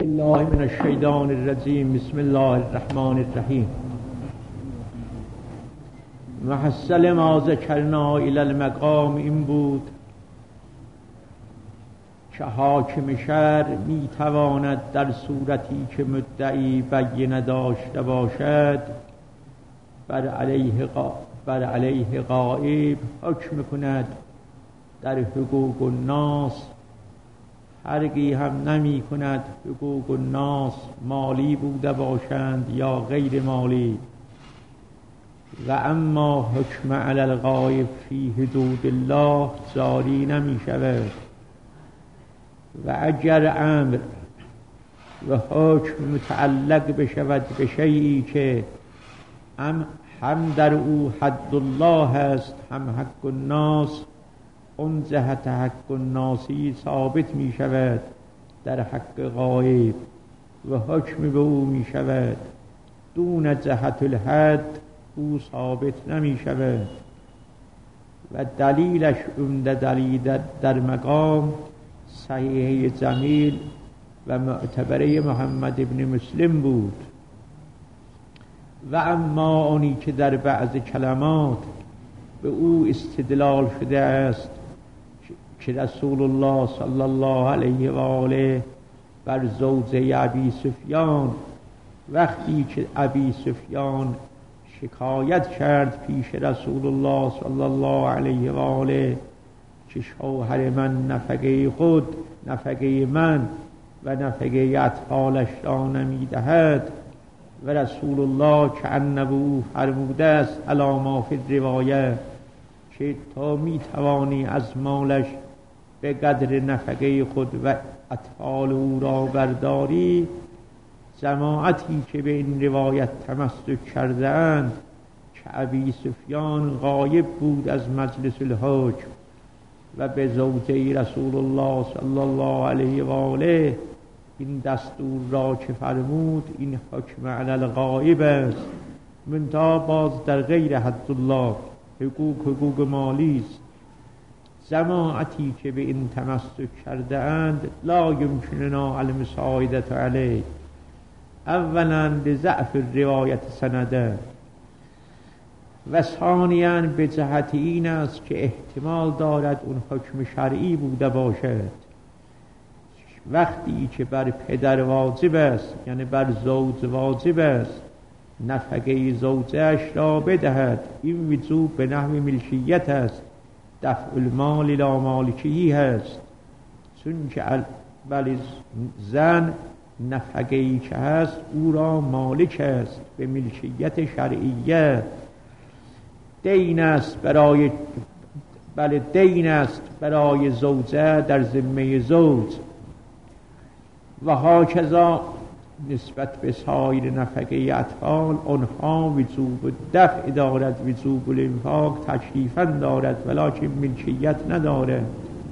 الله من الشیطان الرجیم. بسم الله الرحمن الرحیم. محصل ما ذکرنا الی المقام این بود که حاکم شهر می تواند در صورتی که مدعی بینه داشته باشد بر علیه غایب حکم کند در حقوق الناس. فرقی هم نمی کند حقوق الناس مالی بوده باشند یا غیر مالی. و اما حکم علی الغایب فی حدود الله جاری نمی شود. و اگر امر و حکم متعلق بشود به شیئی که هم در او حد الله است هم حق الناس، اون جهت حق الناسی ثابت می شود در حق غایب و حکم به او می شود. دون جهت الحد او ثابت نمی شود. و دلیلش عمده دلیل در مقام صحیح جمیل و معتبره محمد ابن مسلم بود. و اما آنی که در بعض کلمات به او استدلال شده است که رسول الله صلی الله علیه و آله بر زوجه ابی سفیان وقتی که ابی سفیان شکایت کرد پیش رسول الله صلی الله علیه و آله که شوهر من نفقه خود، نفقه من و نفقه اطفالش را نمی دهد، و رسول الله که انه او فرموده است علی ما فی الروایه که تا می توانی از مالش به قدر نفقه خود و اطفال او را برداری. جماعتی که به این روایت تمسک کرده اند که ابی سفیان غایب بود از مجلس الحکم و به زوجه رسول الله صلی الله علیه و آله این دستور را که فرمود این حکم علی الغایب است، منتها باز در غیر حد الله حقوق مالی است. جماعتی که به این تمسک کرده اند لا یمکننا المساعدة علیه، اولا لضعف الروایت سنده و ثانیاً به جهت این است که احتمال دارد اون حکم شرعی بوده باشد. وقتی که بر پدر واجب است، یعنی بر زوج واجب است نفقه زوجش را بدهد، این وجوب به نحو ملکیت است، دفع المال الی مالکیه هست. چون که ولی زن نفقه ای که هست او را مالک است به ملکیت شرعیه. دین است برای زوجه در ذمه زوج و هاکذا نسبت به سایر نفقه اطفال آنها وجوب دفع دارد، وجوب الانفاق تکلیفاً دارد ولکن ملکیت ندارد.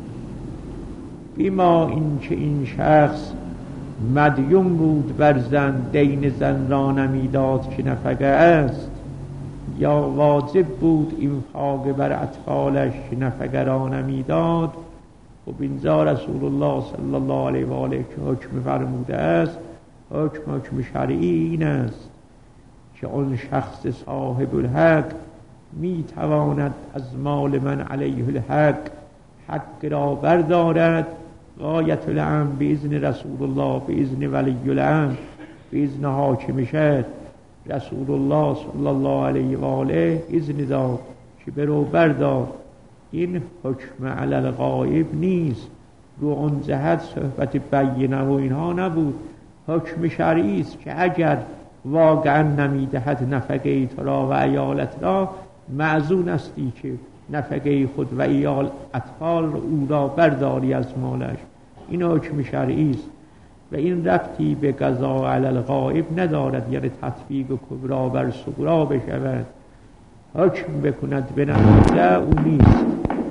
بیما این که این شخص مدیون بود بر زن، دین زن را نمیداد که نفقه است، یا واجب بود انفاق بر اطفالش که نفقه را نمیداد، و اینجا رسول الله صلی الله علیه و آله که حکم فرموده است حکم شرعی این است که آن شخص صاحب الحق می تواند از مال من علیه الحق حق را بردارد. غایت الامر به اذن رسول الله، به اذن ولی الامر، به اذن حاکم شهر. رسول الله صلی الله علیه و آله اذن داد که برو بردار. این حکم علی الغایب نیست، رو آن جهت صحبت بینه و اینها نبود. حکم شرعی است که اگر واقعا نمیدهد نفقه تو را و عیالت را، معزون استی که نفقه خود و عیال اطفال او را برداری از مالش. این حکم شرعی است و این ربطی به قضا علی الغایب ندارد، یعنی تطبیق کبرا بر صغرا بشود، حکم بکند به نفقه او نیست.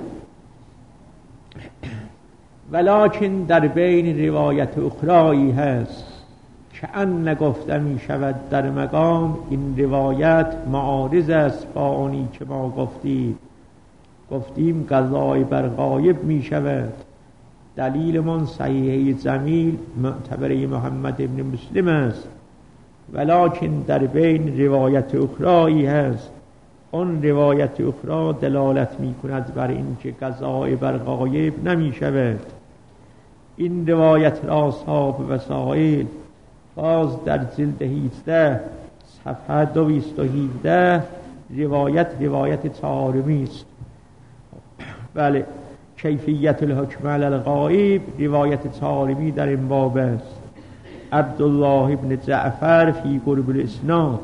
ولکن در بین روایت اخرایی هست که ان گفته می شود در مقام این روایت معارض است با آنی که ما گفتیم قضای بر غایب می شود. دلیل من صحیحه زمیل معتبره محمد ابن مسلم است، ولکن در بین روایت اخرایی هست. اون روایت اخرى دلالت می کند بر اینکه قضاء بر غایب نمی شود. این روایت را صاحب وسائل باز در جلد 18 صفحه 217 روایت طارمی است. بله، کیفیت الحکم علی الغایب روایت طارمی در این باب است. عبدالله ابن جعفر فی قرب الاسناد،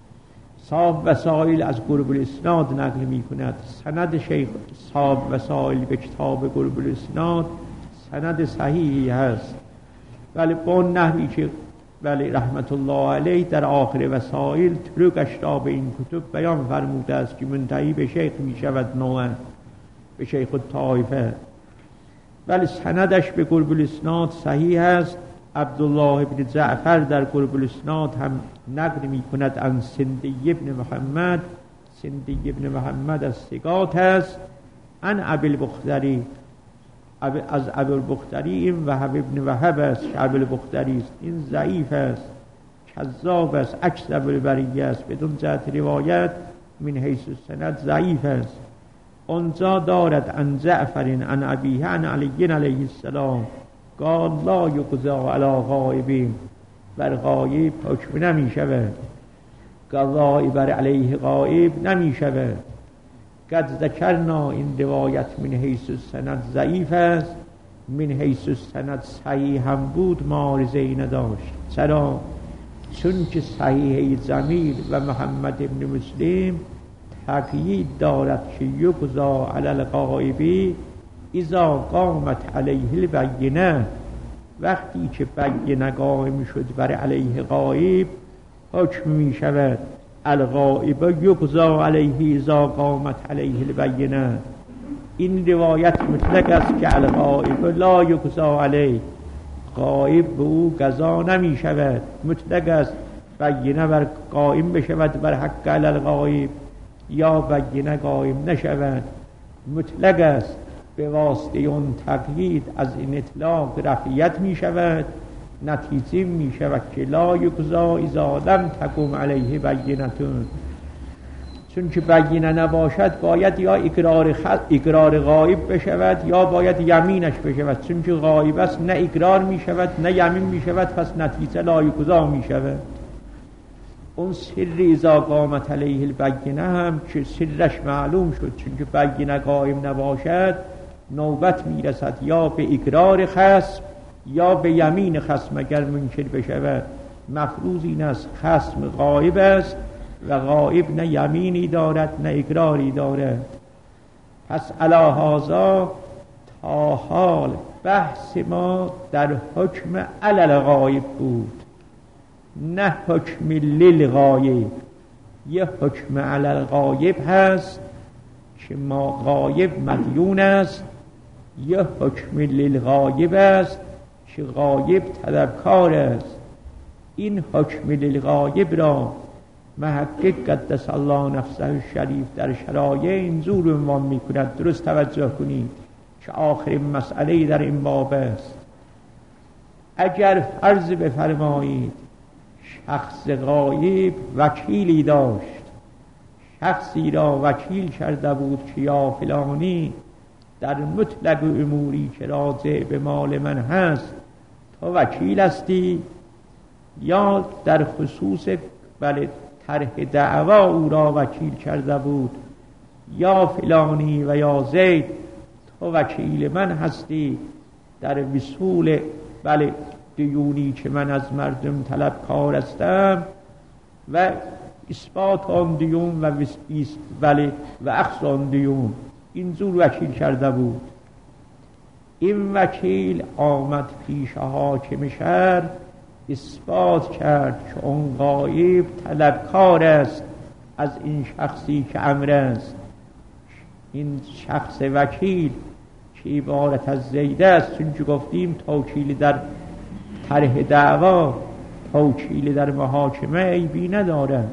صاحب وسائل از قرب الاسناد نقل می کند. سند شیخ صاحب وسائل به کتاب قرب الاسناد سند صحیحی هست. ولی با اون نحوی که ولی رحمت الله علیه در آخر وسائل طرقش را به این کتب بیان فرموده است که منتهی به شیخ می شود، نوعا به شیخ الطائفه، ولی سندش به قرب الاسناد صحیح است. عبدالله ابن جعفر در قرب الاسناد هم نقل می کند عن سندی ابن محمد. سندی ابن محمد از ثقات است. عن ابی البختری، از ابی البختری این وهب ابن وهب است که ابی البختری است. این ضعیف است، کذاب است، عکس ابی البریه است، بدون جهت روایت من حیث السند ضعیف است. اونجا دارد عن جعفر عن ابیه عن علی علیه السلام قال لا یقضی علی غایبین، بر غایب حکم نمی شود، قضای بر علیه غایب نمی شود. قد ذکرنا، این روایت من حیث السند ضعیف است، من حیث السند صحیح هم بود معارضه‌ای نداشت. چرا؟ چون که صحیحه جمیل و محمد ابن مسلم تقیید دارد که یقضا علی الغایب اذا قامت علیه البینه، وقتی که بینه قائم شد بر علیه غایب حکم می شود. الغایب یقضا علیه اذا قامت علیه البینه. این روایت مطلق است که الغایب لا یقضا علیه، غایب به او قضا نمی شود. مطلق است بینه بر قائم بشود بر حق علی الغایب یا بینه قائم نشود. مطلق است. به واسطه اون تقیید از این اطلاق رفعیت می شود. نتیجه می شود که لا یقضا اذا لم تقم علیه بینتون، چون که بینه نباشد باید یا اقرار غایب بشود یا باید یمینش بشود. چون که غایب است نه اقرار می شود نه یمین می شود، پس نتیجه لا یقضا می شود. اون سر اذا قامت علیه البینه هم که سرش معلوم شد، چون که بینه قائم نباشد نوبت می رسد یا به اقرار خصم یا به یمین خصم اگر منکر بشود. مفروض این است خصم غایب است و غایب نه یمینی دارد نه اقراری دارد. پس علی هذا تا حال بحث ما در حکم علی الغایب بود، نه حکم للغایب. یه حکم علی الغایب هست که ما غایب مدیون است، یه حکم للغایب است که غایب طلبکار است. این حکم للغایب را محقق قدس الله نفسه الشریف در شرایع اینجور عنوان می کند. درست توجه کنید که آخرین مسئله در این باب است. اگر فرض بفرمایید شخص غایب وکیلی داشت، شخصی را وکیل کرده بود که یا فلانی در مطلق اموری که راجع به مال من هست تو وکیل هستی، یا در خصوص طرح دعوا او را وکیل کرده بود، یا فلانی و یا زید تو وکیل من هستی در وصول دیونی که من از مردم طلبکار هستم و اثبات آن دیون و اخذ آن دیون. اینجور وکیل کرده بود. این وکیل آمد پیش حاکم شهر اثبات کرد که اون غایب طلبکار است از این شخصی که امر است. این شخص وکیل که عبارت از زید است، چون که گفتیم توکیل در طرح دعوا توکیل در محاکمه عیبی نداره.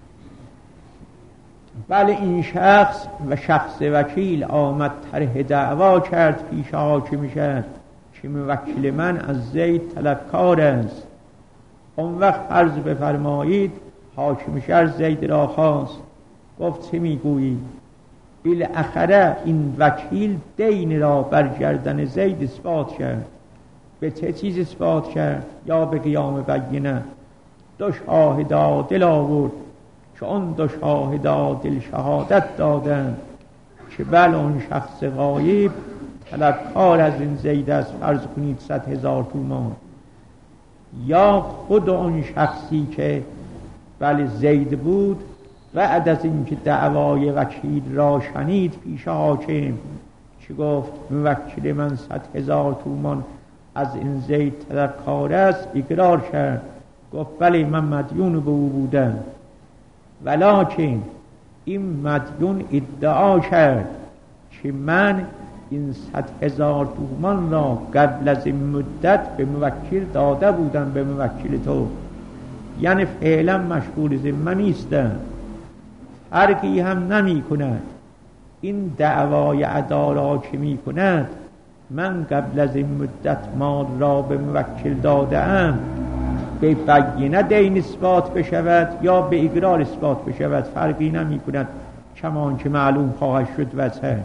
بله، این شخص و شخص وکیل آمد طرح دعوا کرد پیش حاکم شهر که موکل من از زید طلبکار است. اون وقت عرض بفرمایید حاکم شهر زید را خواست، گفت چه میگویی؟ بالاخره این وکیل دین را بر گردن زید اثبات کرد. به چه چیز اثبات کرد؟ یا به قیام بینه. دو شاهد عادل آورد که اون دو شاهد عادل شهادت دادند که بله اون شخص غایب طلبکار از این زید است، فرض کنید 100,000 تومان. یا خود اون شخصی که بله زید بود بعد از اینکه دعوای وکیل را شنید پیش حاکم که گفت موکل من 100,000 تومان از این زید طلبکار است، اقرار کرد، گفت بله من مدیون به او بودم، ولکن این مدیون ادعا کرد که من این 100,000 تومان را قبل از این مدت به موکل داده بودم، به موکل تو، یعنی فعلا مشغول ذمه نیستم، فرقی هم نمی کند. این دعوای ادا را که می کند من قبل از این مدت مال را به موکل داده ام، به بینه دین اثبات بشود یا به اقرار اثبات بشود فرقی نمی کند، چمان که معلوم خواهد شد وجهش.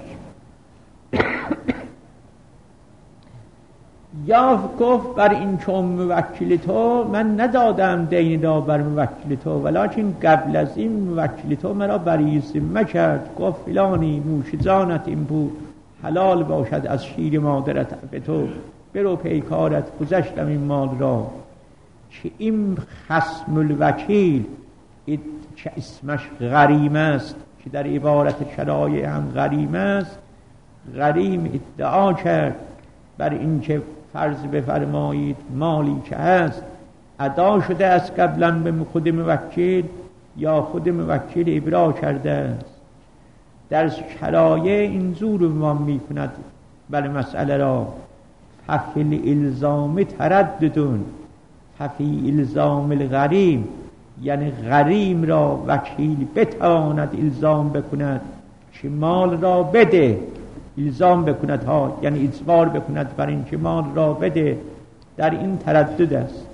یا گفت بر این چون موکل تو من ندادم دین را بر موکل تو، ولکن قبل از این موکل تو مرا بری ذمه کرد، گفت فلانی نوش جانت این بود، حلال باشد از شیر مادرت به تو، برو پیکارت، گذشتم این مال را. که این خصم الوکیل که اسمش غریم است، که در عبارت شرایع هم غریم است، غریم ادعا کرد بر اینکه فرض بفرمایید مالی که هست ادا شده است قبلا به خود موکل یا خود موکل ابرا کرده است. در شرایع اینجور عنوان می کند بله مسئله را ففی الالزام ترددون، ففی الزام الغریم، یعنی غریم را وکیل بتواند الزام بکند که مال را بده، الزام بکند ها، یعنی اجبار بکند بر این که مال را بده، در این تردد است.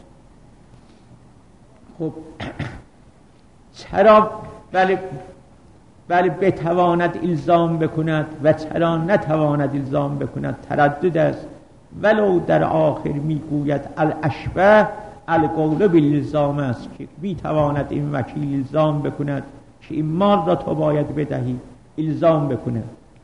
خب چرا بله بتواند الزام بکند و چرا نتواند الزام بکند؟ تردد است. ولو در آخر میگوید الاشبه القول بالالزام است که میتواند این وکیل الزام بکند که این مال را تو باید بدهی، الزام بکند.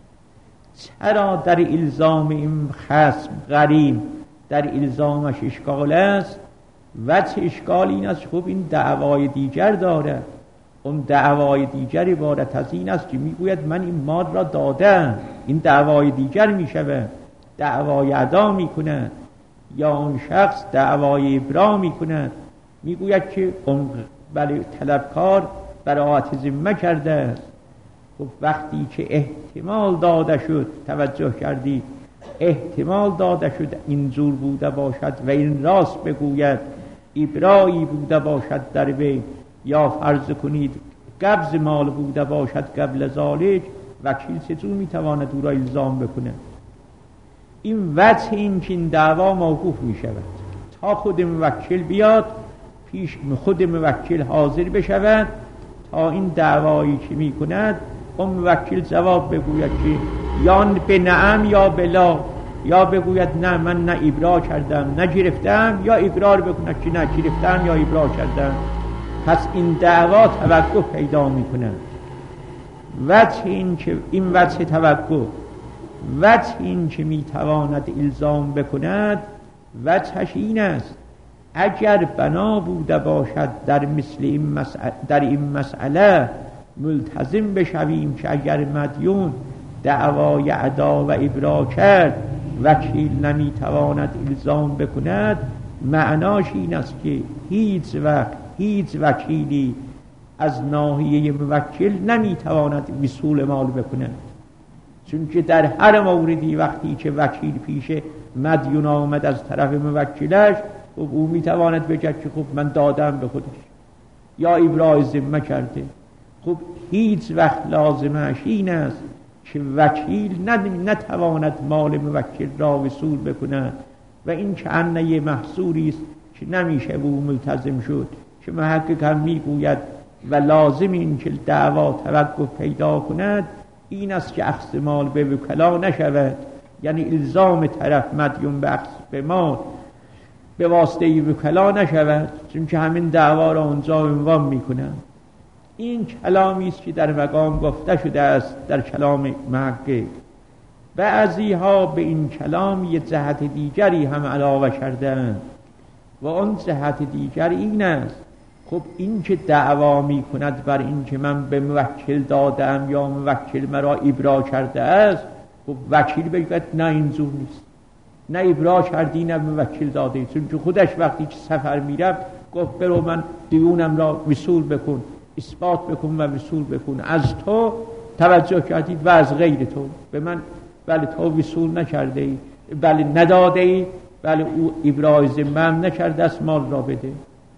چرا در الزام این خصم غریم در الزامش اشکال است؟ و چه اشکال این است؟ خب این دعوای دیگر داره. اون دعوای دیگر عبارت از این است که میگوید من این مال را دادم، این دعوای دیگر میشود، دعوای ادا میکند. یا اون شخص دعوای ابرا میکند، میگوید که اون بله طلبکار براءت ذمه کرده است. خب وقتی که احتمال داده شد، توجه کردید، احتمال داده شد اینجور بوده باشد و این راست بگوید، ابرایی بوده باشد در وی، یا فرض کنید قبض مال بوده باشد قبل ذالک، وکیل چطور میتواند او را الزام بکنه؟ این وجه این که این دعوا موقوف می شود تا خود موکل بیاد، پیش خود موکل حاضر بشود تا این دعوایی که می کند اون موکل جواب بگوید که یا به نعم یا به لا، یا بگوید نه من نه ابرا کردم نه گرفتم، یا اقرار بکند که نه گرفتم یا ابرا کردم. پس این دعوا توقف پیدا می کند. وجه این که این وجه توقف، وجه این که می تواند الزام بکند، وجهش این است اگر بنا بوده باشد در این مسئله ملتزم بشویم که اگر مدیون دعوای ادا و ابرا کرد وکیل نمی تواند الزام بکند، معناش این است که هیچ وکیلی از ناحیه موکل نمی تواند وصول مال بکند، چون که در هر موردی وقتی که وکیل پیش مدیون آمد از طرف موکلش، خب او می تواند بگه که خب من دادم به خودش یا ابراء ذمه کرده. خب هیچ وقت لازمش این است که وکیل نتواند مال موکل را وصول بکند و این کأن یه محصوری است که نمیشه او ملتزم شد، که محقق هم میگوید و لازم این که دعوا توقف پیدا کند این است که اخذ مال به وکلا نشود، یعنی الزام طرف مدیون به اخذ به مال به واسطه وکلا نشود، چون که همین دعوا را اونجا عنوان میکنن. این کلامی است که در مقام گفته شده است در کلام محقق. بعضی ها به این کلام یه جهت دیگری هم علاوه کردند و اون جهت دیگر این است: خب این که دعوا می کند بر این که من به موکل دادم یا موکل مرا ابرا کرده است، خب وکیل بگوید نه اینجور نیست، نه ابرا کردی نه موکل داده، چون که خودش وقتی که سفر میرفت گفت برو من دیونم را وصول بکن، اثبات بکن و وصول بکن، از تو توجه کردید و از غیر تو به من، بله تو وصول نکرده ای، بله نداده ای، بله او ابراز ذمه نکرده است، مال را بده.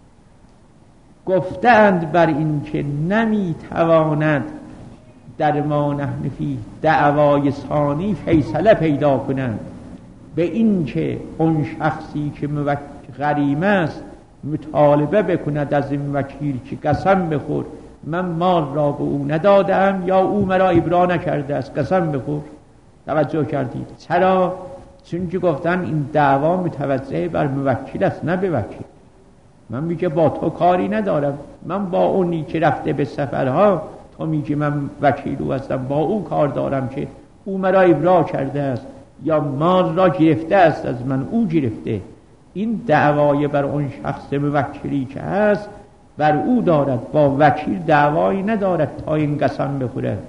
گفتند بر این که نمیتواند در ما نحن فی دعوای ثانی فیصله پیدا کنند، به این که اون شخصی که غریم است مطالبه بکند از این وکیل که قسم بخور من مال را به او ندادم یا او مرا ابرا نکرده است، قسم بخور. توجه کردید؟ چرا؟ چون که گفتن این دعوا متوجه بر موکل است نه به وکیل. من میگه با تو کاری ندارم، من با اونی که رفته به سفرها، تو میگه من وکیل او هستم، با او کار دارم که او مرا ابرا کرده است یا مال را گرفته است از من، او گرفته. این دعوای بر اون شخص موکلی که هست بر او دارد، با وکیل دعوایی ندارد تا این قسم بخوره.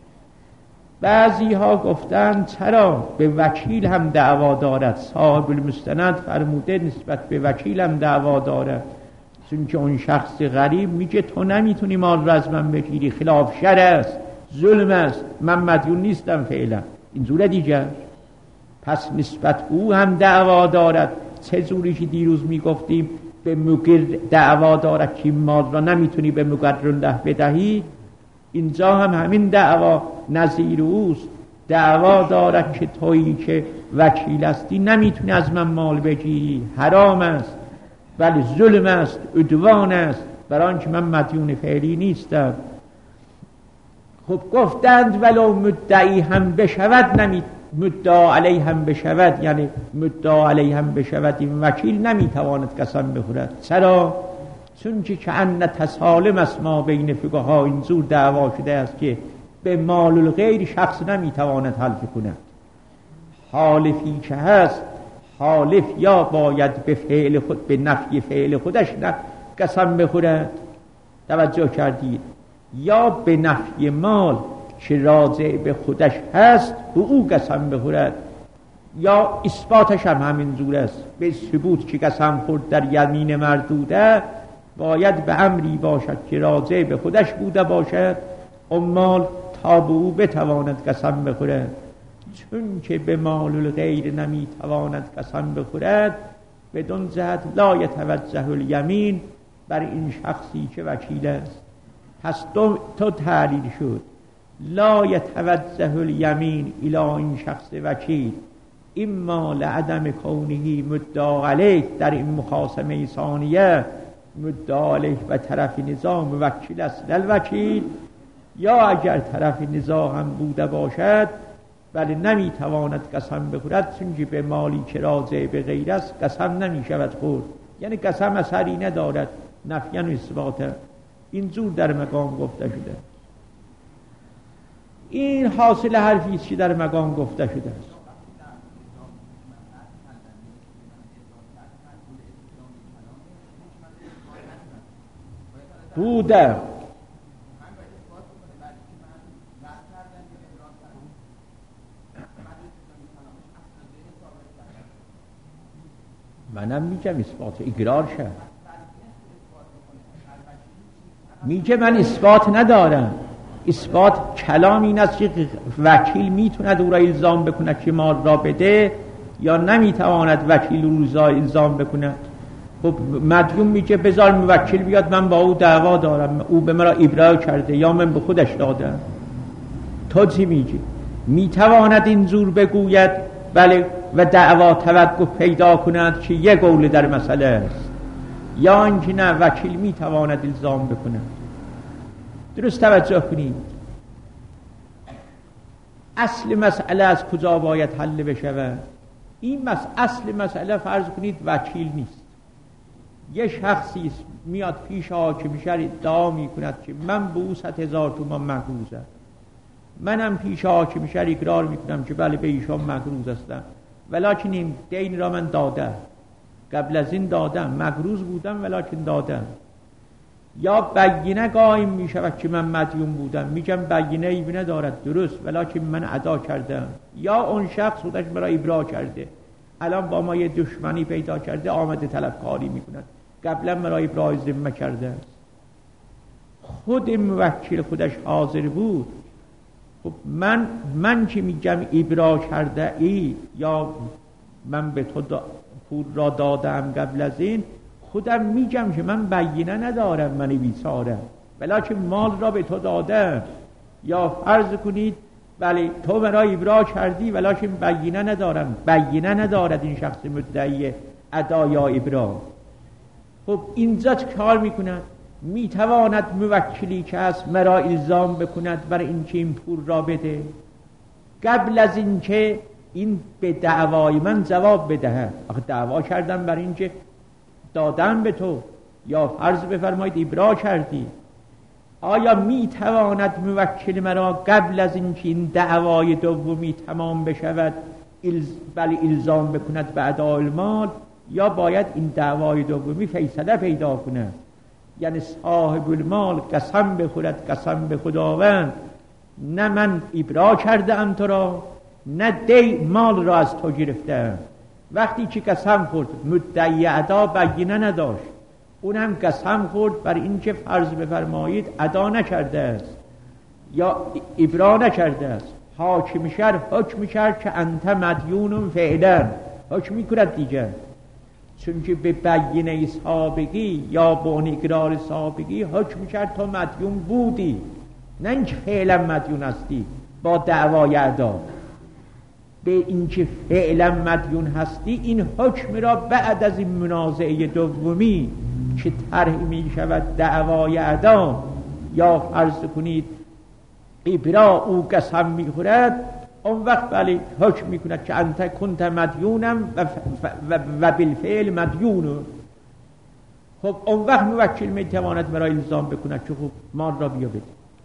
بعضی ها گفتند چرا به وکیل هم دعوا دارد، صاحب المستند فرموده نسبت به وکیل هم دعوا دارد، چون که اون شخص غریب میگه تو نمیتونی مال را از من بگیری، خلاف شرع است، ظلم است، من مدیون نیستم فعلا، این جور دیگه. پس نسبت او هم دعوا دارد. چه جوری که دیروز میگفتیم به مقر دعوا دارد که مال را نمیتونی به مقر بدهی، اینجا هم همین دعوا نظیر اوست. دعوا دارد که تویی که وکیل هستی نمیتونی از من مال بگیری، حرام است، ولی ظلم است، عدوان است، برای آنکه من مدیون فعلی نیستم. خب گفتند ولو مدعی هم بشود مدعا علیه هم بشود، یعنی مدعا علیه هم بشود این وکیل نمیتواند قسم بخورد. چرا؟ چون که کأن تسالم است ما بین فقها، اینجور دعوا شده است که به مال الغیر شخص نمیتواند حلف کند. حالفی که هست، حالف یا باید به فعل خود، به نفی فعل خودش قسم بخورد، توجه کردید، یا به نفی مال که راجع به خودش هست به او قسم بخورد، یا اثباتش هم همین جور است. به ثبوت که قسم خورد در یمین مردوده باید به امری باشد که راجع به خودش بوده باشد، اون مال تا به او بتواند قسم بخورد. چون که به مال الغیر نمیتواند قسم بخورد، بدون جهت لا یتوجه الیمین بر این شخصی که وکیل است. پس تو تعلیل شد لا یتوجه الیمین الی این شخص وکیل، اما لعدم کونه مدعا علیه، در این مخاصمه ثانیه مدعا علیه و طرف نزاع موکل است الوکیل، یا اگر طرف نزاع هم بوده باشد ولی نمیتواند قسم بخورد، چون که به مالی که راجع به غیر است قسم نمیشود خورد، یعنی قسم اثری ندارد، نفیاً و اثباتا. اینجور در مقام گفته شده. این حاصل حرفی است که در مقام گفته شده است. بوده منم میگم اثبات اقرار شد، میگه من اثبات ندارم. اثبات کلام این است که وکیل میتوند او را الزام بکند که مال را بده یا نمیتواند وکیل او را الزام بکند. خب مدیون میگه بذار موکل بیاد، من با او دعوا دارم، او به من را ابرا کرده یا من به خودش دادم. تو چی میگی؟ میتواند اینجور بگوید بله و دعوا توقف پیدا کند که یک قول در مسئله است، یا اینکه نه وکیل میتواند الزام بکند. درست توجه کنید، اصل مسئله از کجا باید حل بشود؟ این اصل مسئله فرض کنید وکیل نیست، یه شخصی میاد پیش حاکم شهر ادعا میکند که من به او 100,000 تومان مقروضم، منم پیش حاکم شهر اقرار میکنم که بله به ایشان مقروض هستم، ولکن این دین را من دادم، قبل از این دادم، مقروض بودم ولکن دادم. یا بینه قائم میشود که من مدیون بودم، میگم بینه ایبی ندارد درست ولکن من ادا کردم. یا اون شخص خودش مرا ابرا کرده، الان با ما یه دشمنی پیدا کرده آمده طلبکاری میکند، قبلا مرا ابراء ذمه کرده است. خود موکل خودش حاضر بود. خب من که میگم ابرا کرده ای یا من به تو پول را دادم قبل از این، خودم میگم که من بینه ندارم، من بیچارم، ولکن مال را به تو دادم. یا فرض کنید بله تو مرا ابرا کردی ولکن بینه ندارم، بینه ندارد این شخص مدعی ادا یا ابرا. خب اینجا چه کار میکند؟ میتواند موکلی که از مرا الزام بکند برای اینکه این پول را بده، قبل از اینکه این به دعوای من جواب بدهد. آخه دعوا کردم برای اینکه دادم به تو، یا فرض بفرمایید ابرا کردی، آیا میتواند موکل مرا قبل از اینکه این دعوای دومی تمام بشود بله الزام بکند به ادای المال، یا باید این دعوای دومی فیصله پیدا کند؟ یعنی صاحب المال قسم بخورد، قسم به خداوند نه من ابرا کردم تو را، نه دی مال را از تو گرفتم. وقتی که قسم خورد مدعی ادا بینه نداشت، اون هم قسم خورد بر این که فرض بفرمایید ادا نکرده است یا ابرا نکرده است، حاکم شهر حکم کرد که انت مدیون فعلا، حکم میکند دیگه، چون که به بینه سابقی یا به اون اقرار سابقی حکم کرد تو مدیون بودی، نه اینکه فعلا مدیون هستی با دعوای ادا. به اینکه فعلا مدیون هستی این حکم را بعد از این منازعه دومی که طرح می شود دعوای ادا یا فرض کنید ابرا او قسم می خورد، اون وقت بله حکم می کند که انت کنت مدیونم و بالفعل مدیون. خب اون وقت موکل می تواند مرا الزام بکند که خب مال را بیا بده.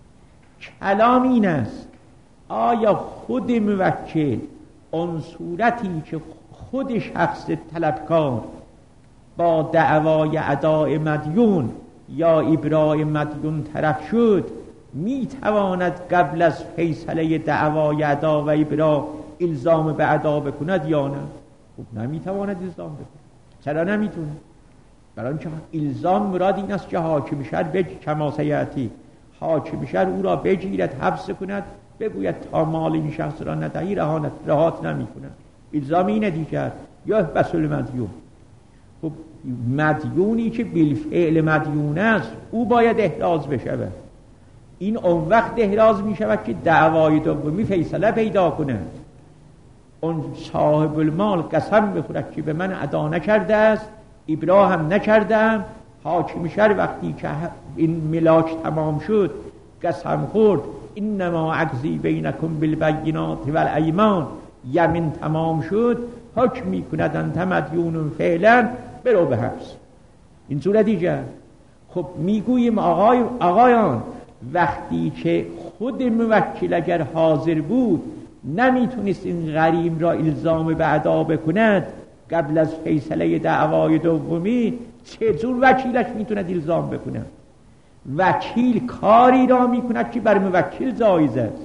کلام این است آیا خود موکل اون صورتی که خود شخص طلبکار با دعوای اداء مدیون یا ابراء مدیون طرف شد میتواند قبل از فیصله دعوای ادا و ابراء الزام به ادا بکند یا نه؟ خب نمیتواند الزام بکند. چرا نمیتونه؟ برای اینکه الزام مراد این است که حاکم شهر کما سیاتی حاکم شهر او را بگیرد، حبس کند، بگوید تا مال این شخص را ندهی رهات نمی کند. الزام اینه دیگر. یا بسول مدیون. خب مدیونی که بالفعل مدیون است او باید احراز بشود. این اون وقت احراز می شود که دعوای دومی فیصله پیدا کند. اون صاحب المال قسم بخورد که به من ادا نکرده است، ابرا هم نکردم. حاکم شهر وقتی که این ملاک تمام شد قسم خورد انما عجزی بینکم بالبینات والایمان، یمین تمام شد، حکم می کند انت مدیون فعلا، برو به حبس. این صورت دیگر. خب میگوییم آقایان وقتی که خود موکل اگر حاضر بود نمیتونست این غریم را الزام به ادا بکند قبل از فیصله دعوای دومی، چطور وکیلش میتوند الزام بکند؟ وکیل کاری را میکند که بر موکل جایز است.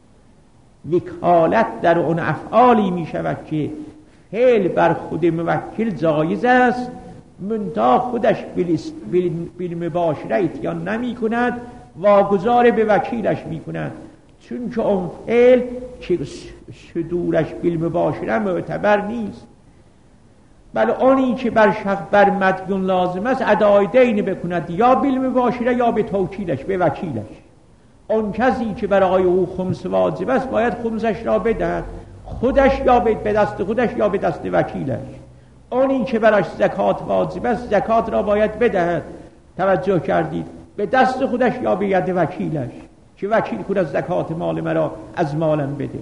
وکالت در اون افعالی میشود که فعل بر خود موکل جایز است، منتها خودش بالمباشره اتیان نمی کند، واگذار به وکیلش می کند، چون که اون فعل که صدورش بالمباشره معتبر نیست. بله آنی که بر مدیون لازم است ادای دین بکند، یا بالمباشره یا به توکیلش، به وکیلش. اون کسی که برای او خمس واجب است باید خمسش را بدهد. خودش یا به دست خودش یا به دست وکیلش. اونی که براش زکات واجب است زکات را باید بدهد. توجه کردید؟ به دست خودش یا به ید وکیلش که وکیل خود از زکات مال مرا از مالم بده.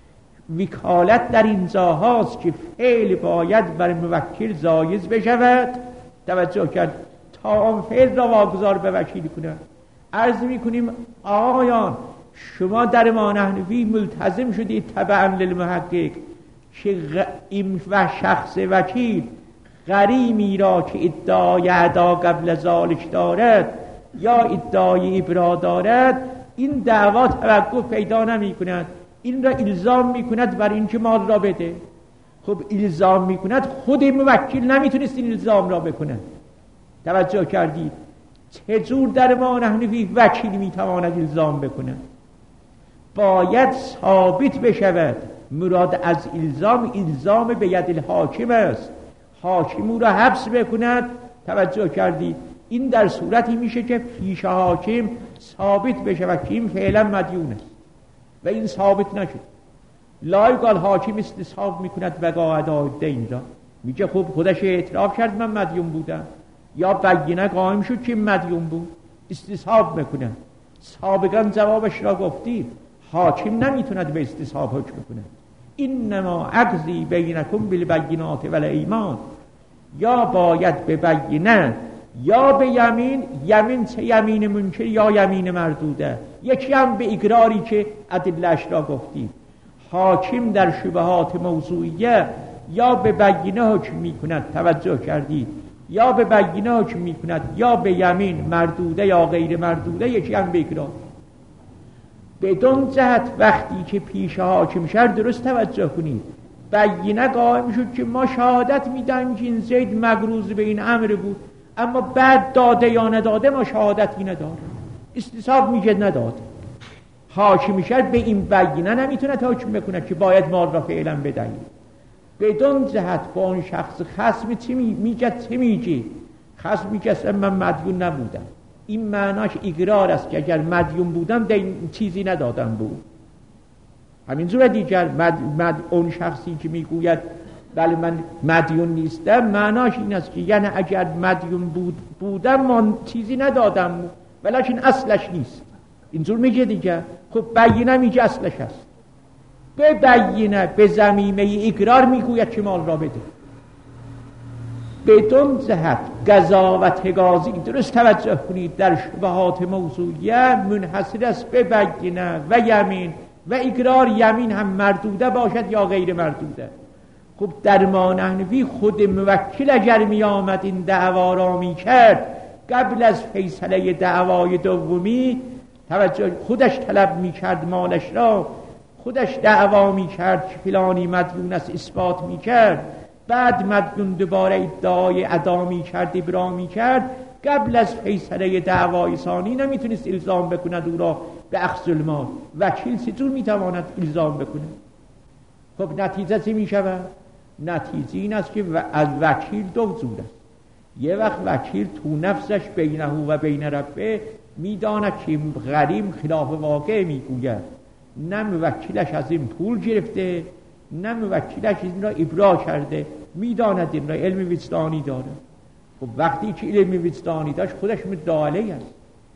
وکالت در اینجا هاست که فعل باید بر موکل جایز بشود. توجه کرد؟ تا آن فعل را واگذار به وکیل کنند. عرض میکنیم آقایان شما در ما نحنفی ملتزم شدید تبعا للمحقق که این و شخص وکیل غریمی را که ادعای ادا قبل ذالک دارد یا ادعای ابرا دارد این دعوا توقف پیدا نمی کند. این را الزام می کند بر این که مال را بده. خب الزام می کند، خود موکل نمیتونست این الزام را بکنه. توجه کردید؟ چجور در ما نحنفی وکیل میتواند الزام بکنه؟ باید ثابت بشود. مراد از الزام به ید الحاکم است. حاکم او را حبس بکند. توجه کردید؟ این در صورتی میشه که پیش حاکم ثابت بشود که این فعلا مدیون است و این ثابت نشد. لایقال حاکم استصحاب میکند وقاع ادای دین را، میگه خب خودش اعتراف کرد من مدیون بودم یا بینه قائم شد که مدیون بود، استصحاب میکنه. سابقا جوابش را گفتید، حاکم نمیتوند به استصحاب حکم کنه. اینما اقضی بینکم بالبینات والایمان، یا باید به بینه یا به یمین. یمین چه یمین منکر یا یمین مردوده، یکی هم به اقراری که ادله‌اش را گفتید. حاکم در شبهات موضوعیه یا به بینه حکم میکند. توجه کردید؟ یا به بینه حکم میکند یا به یمین مردوده یا غیر مردوده، یکی هم به اقرار. بدون جهت وقتی که پیش حاکم شد درست توجه کنید، بینه قائم شد که ما شهادت میدیم که این زید مگروز به این امر بود، اما بعد داده یا نداده ما شهادتی نداره، استصحاب میگه نداده. حاکم شد به این بینه نمیتونه حکم بکنه که باید مال را فعلا بدهید. بدون جهت با اون شخص خصم چی میگه؟ خصم میگه من مدیون نبودم. این معناش اقرار است که اگر مدیون بودم چیزی ندادم بود. همینجور دیگر اون شخصی که میگوید بله من مدیون نیستم، معناش این است که یعنی اگر مدیون بودم من چیزی ندادم ولیکن اصلش نیست. اینجور میگه دیگه. خب بینه میگه اصلش هست. به بینه به ضمیمه اقرار میگوید که مال را بده. بدون جهت قضاوت حجازی درست توجه کنید در شبهات موضوعیه منحصر است به بینه و یمین و اقرار. یمین هم مردوده باشد یا غیر مردوده. خب در ما نحنفی خود موکل اگر می آمد این دعوا را می کرد قبل از فیصله دعوای دومی، توجه خودش طلب می کرد مالش را، خودش دعوا می کرد که فلانی مدیون است، اثبات می کرد، بعد مدیون دوباره ادعای ادا می کرد، ابرا می کرد، قبل از فیصله دعوای ثانی نمیتونست الزام بکند او را به اخذ المال. وکیل چطور میتواند الزام بکنه؟ خب نتیجه چی میشود؟ نتیجه این است که از وکیل دو جور است. یه وقت وکیل تو نفسش بینه و بین ربه میداند که غریم خلاف واقع میگوید، نه موکلش از این پول گرفته، نه موکلش این را ابرا کرده، میداند این را، علم وجدانی داره. خب وقتی که علم وجدانی داشت خودش مدعی است.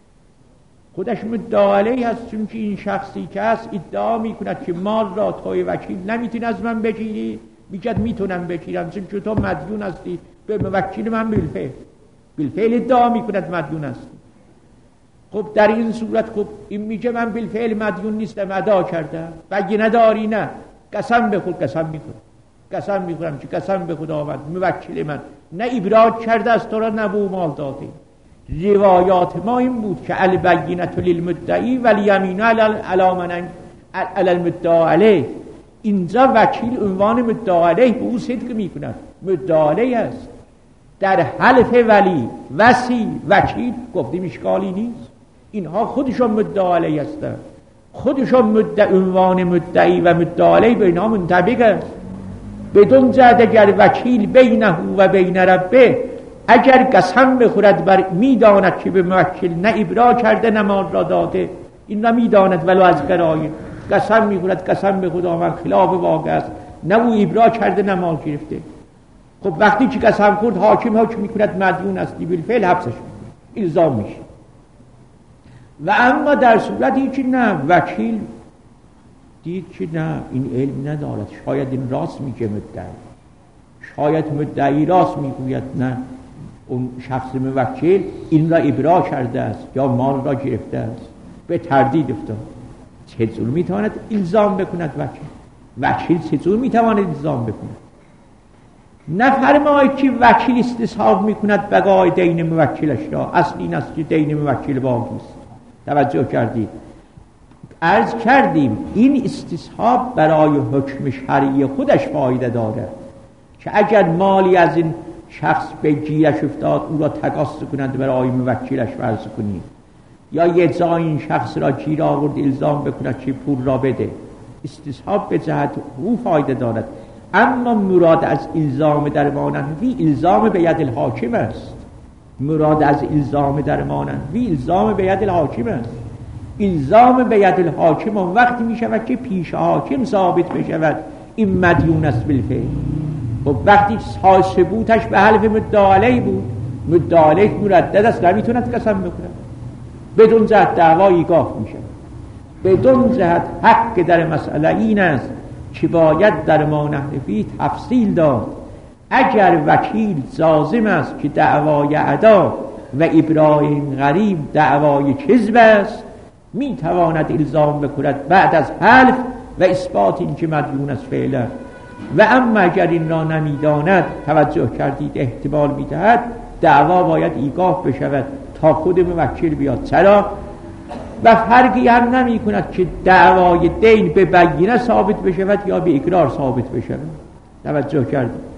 خودش مدعی است، چون که این شخصی که هست ادعا میکند که مال را توی وکیل نمیتونی از من بگیری، میگه میتونم بگیرم چون که تو مدیون هستی به موکل من بالفعل ادعا میکند مدیون هستی. خب در این صورت خب این میگه من بالفعل مدیون نیستم، ادا کردم. بگی نداری؟ نه، قسم بخور. قسم میخورم که قسم به خداوند موکل من نه ابراج کرده از تو را نه بو مال داده. روایات ما این بود که البینة للمدعی والیمین علی من علی المدعی علیه. اینجا وکیل عنوان مدعی علیه به او صدق میکند، مدعی علیه است. در حلف ولی وصی وکیل گفتیم اشکالی نیست، اینها خودشون مدعی علیه هستند، خودشون عنوان مدعی و مدعی علیه به اینها منطبق است. بدون جهت اگر وکیل بینه و بین ربه اگر قسم بخورد بر میداند که به موکل نه ابرا کرده نه مال را داده، این را میداند ولو از قرائن، قسم میخورد قسم به خدا من خلاف واقع است، نه او ابرا کرده نه مال گرفته. خب وقتی که قسم خورد حاکم حکم میکند مدیون است بالفعل، حبسش الزام میشه. و اما در صورتی که نه وکیل دید که نه این علم ندارد، شاید این راست میگه مدعی، شاید مدعی راست میگوید، نه اون شخص موکل این را ابرا کرده است یا مال را گرفته است، به تردید افتاد. چطور میتواند الزام بکند وکیل چطور میتواند الزام بکند؟ نفرماید که وکیل استصحاب میکند بقای دین موکلش را، اصل این است که دین موکل باقی است. توجه کردید؟ عرض کردیم این استصحاب برای حکم شرعی خودش فایده دارد که اگر مالی از این شخص به گیرش افتاد او را تقاص کند برای موکلش فرض کنید، یا یه جای این شخص را گیر آورد الزام بکند که پول را بده، استصحاب به جهت او فایده دارد. اما مراد از الزام در مانحوی الزام به ید الحاکم است. مراد از الزام در مانحوی الزام به ید الحاکم است. الزام به ید الحاکم اون وقتی می شود که پیش حاکم ثابت بشود این مدیون است بالفعل. و وقتی ثبوتش به حلف مدعی علیه بود، مدعی علیه مردد است، نمیتوند قسم بکند، بدون جهت دعوا ایقاف می شود. بدون جهت حق در مسئله این است که باید در مانحوی تفصیل داد. اگر وکیل جازم است که دعوای ادا و ابرای غریب دعوای کذب است، می تواند الزام بکند بعد از حلف و اثبات این که مدیون است فعلا. و اما اگر این را نمیداند، توجه کردید، احتمال میدهد، دعوا باید ایقاف بشود تا خود موکل بیاد. چرا؟ و فرقی هم نمی کند که دعوای دین به بینه ثابت بشود یا به اقرار ثابت بشود. توجه کردید؟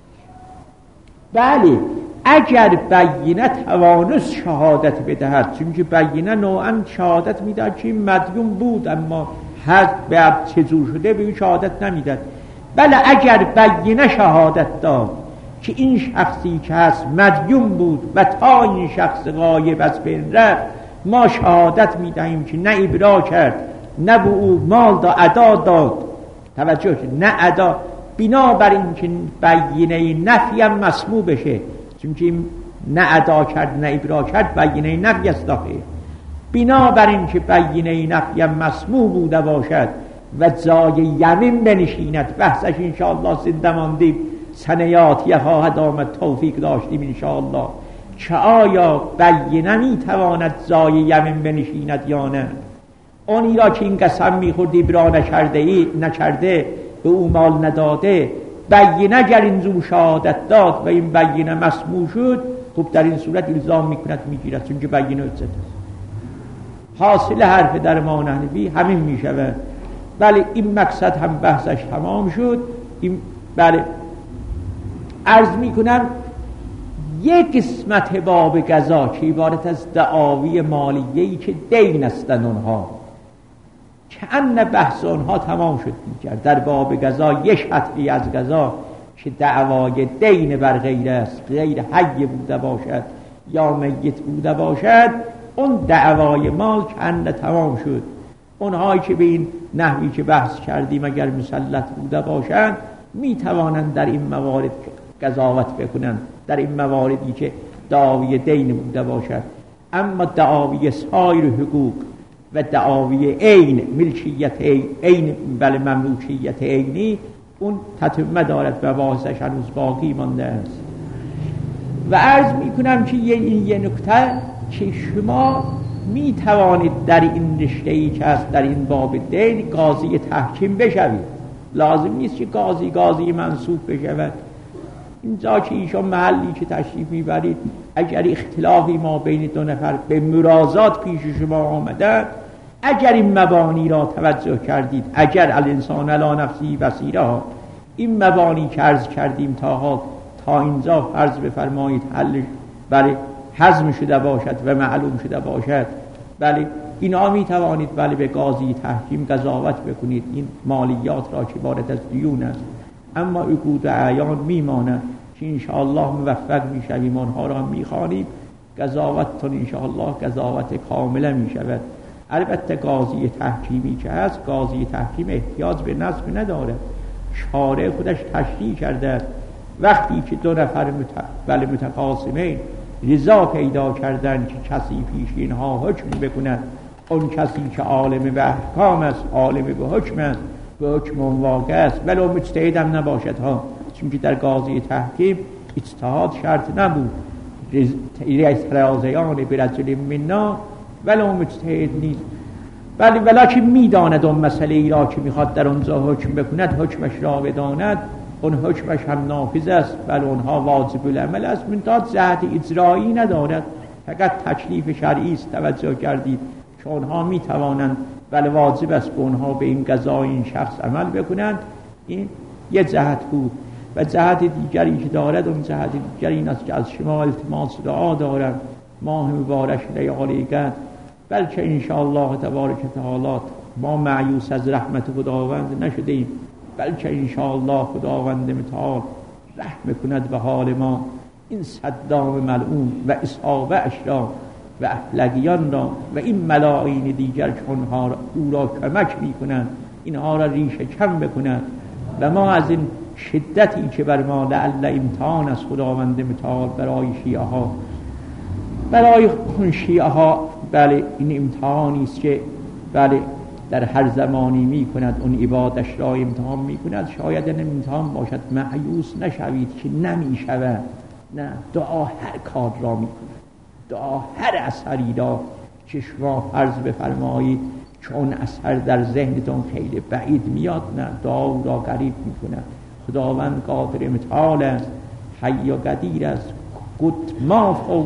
بله، اگر بینه توانست شهادت بدهد، چون که بینه نوعا شهادت میدهد که مدیون بود اما حد به چجور شده به این شهادت نمیدهد. بله اگر بینه شهادت داد که این شخصی که هست مدیون بود و تا این شخص غایب از بین رفت، ما شهادت میدهیم که نه ابرا کرد نه به او مال ادا داد. توجه کنید، نه ادا، بنابر این که بینه نفی هم مسموع بشه، چون که نه ادا کرد نه ابرا کرد بینه نفی است داخل. بنابر این که بینه نفی هم مسموع بوده باشد و جای یمین بنشیند، بحثش انشاءالله زنده ماندیم، سنیاتی خواهد آمد، توفیق داشتیم انشاءالله که آیا بینه میتواند جای یمین بنشیند یا نه. اونی را که این قسم میخورد ابرا نکرده به او مال نداده، بینه گر اینجور شهادت داد و این بینه مسموع شد، خب در این صورت الزام میکند میگیرد، چون که بینه حجت است. حاصل حرف در مانحوی همین میشود. بله این مقصد هم بحثش تمام شد. این بله عرض میکنم یک قسمت باب قضا که عبارت از دعاوی مالیه‌ای که دین هستند اونها، که ان بحث اونها تمام شد میکرد. در باب قضا یک شطحی از قضا که دعوای دین بر غیر است، غیر حی بوده باشد یا میت بوده باشد، اون دعوای مال که ان تمام شد. اونهایی که به این نحوی که بحث کردیم اگر مسلط بوده باشند میتوانند در این موارد قضاوت بکنند، در این مواردی که دعاوی دین بوده باشد. اما دعاوی سایر حقوق و دعاوی عین، ملکیت عین، بله مملوکیت عینی، اون تتمه دارد و بحثش هنوز باقی مانده است. و عرض میکنم که این یه نکته که شما می توانید در این رشته‌ای که هست در این باب دین قاضی تحکیم بشوید. لازم نیست که قاضی منصوب بشود. اینجا که ایشان محلی که تشریف میبرید اگر اختلافی ما بین دو نفر به مرازات پیش شما آمده، اگر این مبانی را توجه کردید، اگر الانسان علی نفسی بصیره، این مبانی که عرض کردیم تا اینجا فرض بفرمایید حل بله حزم شده باشد و معلوم شده باشد، بله اینا می توانید بله به قاضی تحکیم قضاوت بکنید این مالیات را که عبارت از دیون است. اما عقود اعیان میماند که انشاءالله موفق میشویم، آنها را هم میخوانیم، قضاوتتون انشاءالله قضاوت کامله میشود. البته قاضی تحکیمی که هست، قاضی تحکیم احتیاج به نصب نداره. شارع خودش تشریح کرده وقتی که دو نفر متخاصمین رضا پیدا کردن که کسی پیش اینها حکم بکند، اون کسی که عالم به احکام است، عالم به حکم است، به حکم واقع است، ولو مجتهد هم نباشد ها، چون که در قاضی تحکیم اجتهاد شرط نبود. رازیان برجل منا ولو مجتهد نیست، ولیکن میداند اون مسئله ای را که میخواد در اونجا حکم بکند، حکمش را بداند، اون حکمش هم نافذ است، بل اونها واجب العمل است، منتها جهت اجرایی ندارد، فقط تکلیف شرعی است. توجه کردید که اونها میتوانند ولی واجب است به اونها به این قضای این شخص عمل بکنند. این یه جهت بود. و جهت دیگری که دارد، اون جهت دیگری این است که از شما التماس دعا دارم ماه مبارک لیالی قدر، بلکه انشاءالله تبارک تعالی ما مایوس از رحمت خداوند نشده ایم، بلکه انشاءالله خداوند متعال رحم کند به حال ما، این صدام ملعون و اصحاب اشرا و افلگیان را و این ملاعین دیگر که اونها او را کمک میکنند اینها را ریشه کم بکنند و ما از این شدتی که بر ما لعل امتحان از خداوند متعال برای شیعه ها، برای اون شیعه ها، بله این امتحانی است که بله در هر زمانی می کند، اون عبادش را امتحان می کند. شاید این امتحان باشد، مایوس نشوید که نمی شود، نه، دعا هر کار را می کند، دعا هر اثری را که شما فرض بفرمایید چون اثر در ذهنتون خیلی بعید میاد، نه، دعا او را قریب می کند. خداوند قادر متعال است، حی و قدیر است، ما فوق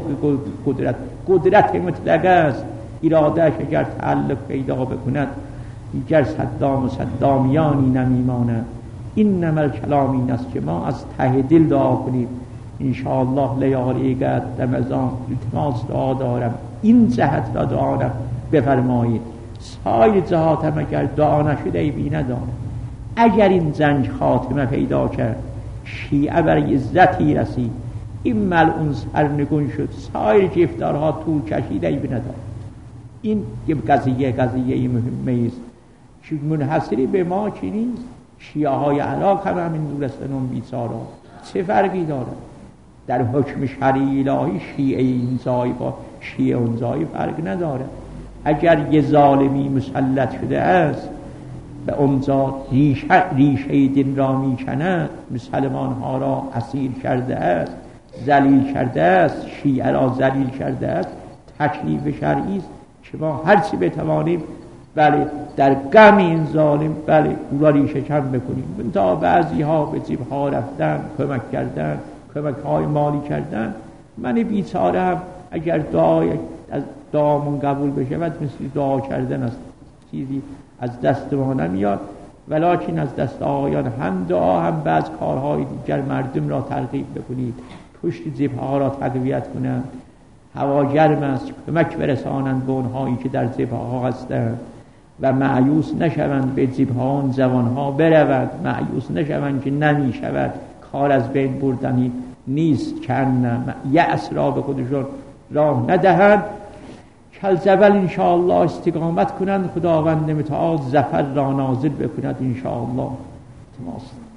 قدرت مطلقه است. ارادهش اگر تعلق پیدا بکند دیگر صدام و صدامیانی نمیماند. این نمل کلام این است که ما از ته دل دعا کنیم. انشاءالله لیالی قدر رمضان التماس دعا دارم این جهت را دعا بفرمایید. سایر جهات هم اگر دعا نشده ایبی ندارم. اگر این زنج خاتمه پیدا کرد، شیعه بر عزتی رسید، این ملعون سرنگون شد، سایر گرفتارها طول کشیده ایبی ندارم. این یه قضیه مهمه است که منحصری به ما که نیست. شیعه های عراق هم همین دورستان اون بیچارا چه فرقی داره؟ در حکم شرعی الهی شیعه این زای با شیعه اون زای فرق نداره. اگر یه ظالمی مسلط شده است به اونجا ریشه دین را میکند، مسلمان ها را اسیر کرده است، ذلیل کرده است، شیعه را ذلیل کرده است، تکلیف شرعی است که ما هرچی بتوانیم بله در غم این ظالم بله او را ریشه کم بکنیم. تا بعضی ها به جیب ها رفتن، کمک کردن، کمک های مالی کردن. من بیچاره هم اگر دعامون قبول بشه مثل دعا کردن است، چیزی از دست ما نمیاد، ولیکن از دست آقایان هم دعا هم بعض کارهای دیگر مردم را ترغیب بکنید، پشت جیب ها را تقویت کنند، هوا گرم است، کمک برسانند به اونهایی که در جیب ها هستند و مایوس نشوند، به جیب ها اون جوان ها بروند، مایوس نشوند که نمی شود، کار از بین بردنی نیست، کنم یأس را به خودشون راه ندهند، کالجبل انشاءالله استقامت کنند، خداوند متعال ظفر را نازل بکند انشاءالله. تماس